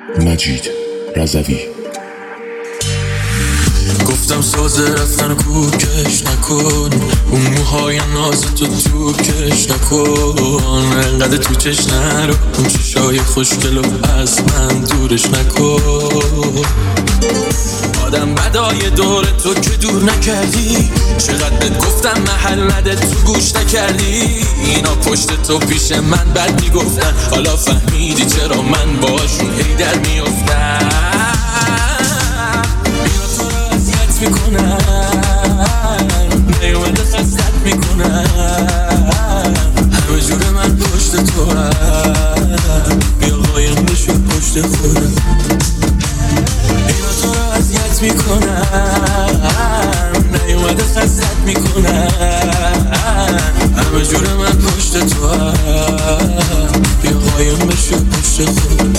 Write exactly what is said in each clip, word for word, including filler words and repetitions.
مجید رضوی. گفتم ساز رفتن کوکش نکن، اون موهای ناز تو تو کش نکن، انقدر تو چش نرو، اون چشای خوشگلو از من دورش نکن. آدم بدای دور تو که دور نکردی، چقدر بهت گفتم محل نده تو گوش نکردی. اینا پشت تو پیش من بد میگفتن، حالا فهمیدی چرا من باشون هی در میافتم. اینا تو رو اذیت میکنن، نیومده خستت میکنن، همه جور من پشت تو هم، بیا قایم بشو پشت خودم. اینا تو رو اذیت میکنن، نیومده خستت میکنن، همه جور من پشت تو هم، بیا قایم بشو پشت خودم.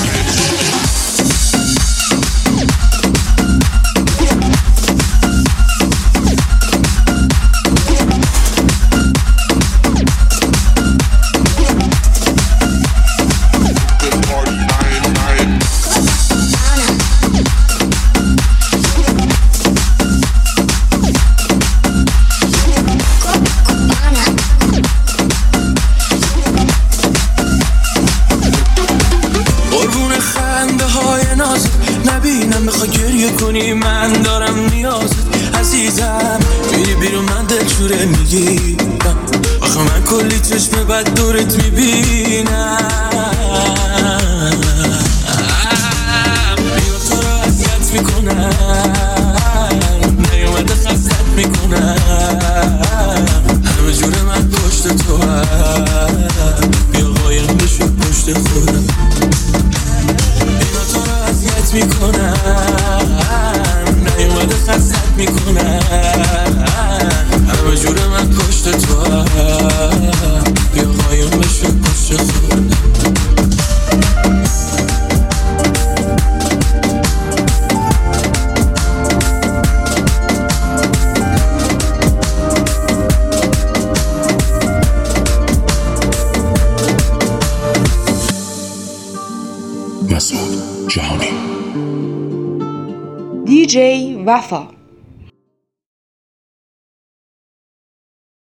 نبینم بخوای گریه کنی، من دارم نیازت عزیزم. میری بیرون من دلشوره میگیرم، آخه من کلی چشم بد دورت میبینم. بیا تو رو اذیت میکنن، نیومده خستت میکنن، همه جور من پشت تو هم، بیا قایم بشو پشت خودم. میکنن، نیومده خستت میکنن، همه جور من پشت تو هم، بیا قایم بشو پشت خودم. مسعود جهانی. دی جی وفا.